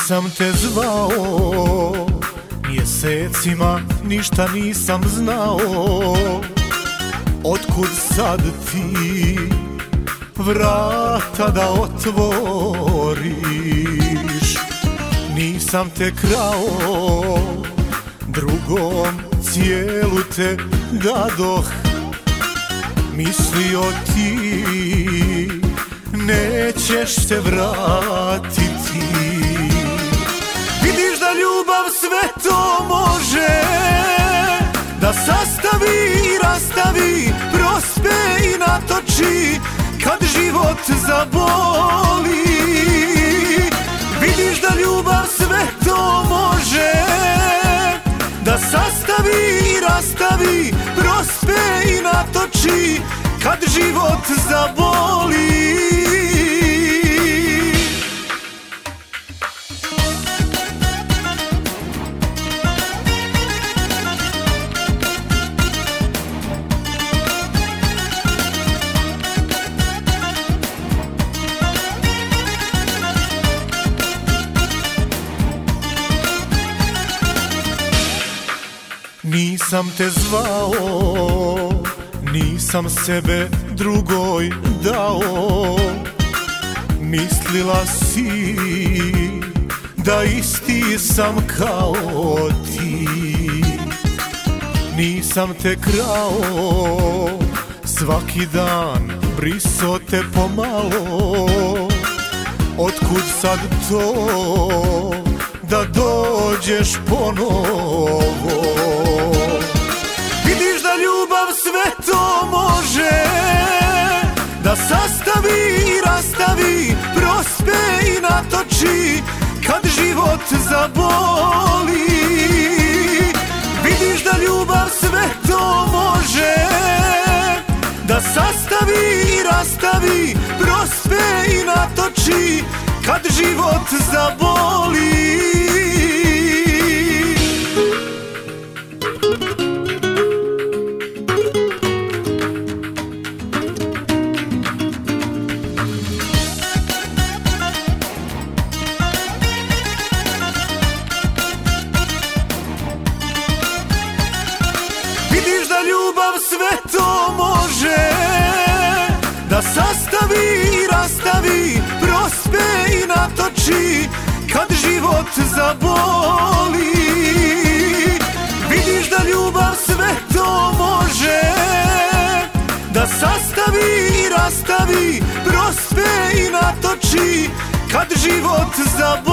Nisam te zvao, mjesecima ništa nisam znao. Otkud sad ti vrata da otvoriš? Nisam te krao, drugom cijelu te dadoh. Mislio ti nećeš se vratiti. Vidiš da ljubav sve to može, da sastavi i rastavi, prospe i natoči kad život zaboli. Vidiš da ljubav sve to može, da sastavi i rastavi, prospe i natoči kad život zaboli. Nisam te zvao, nisam sebe drugoj dao. Mislila si da isti sam kao ti. Nisam te krao, svaki dan briso te pomalo. Otkud sad to da dođeš ponovo? Vidiš da ljubav sve to može, da sastavi i rastavi, prospe i natoči kad život zaboli. Vidiš da ljubav sve to može, da sastavi i rastavi, prospe i natoči kad život zaboli. Vidiš da ljubav sve to može, da sastavi i rastavi, prospe i natoči kad život zaboli. Vidiš da ljubav sve to može, da sastavi i rastavi, prospe i natoči kad život zaboli.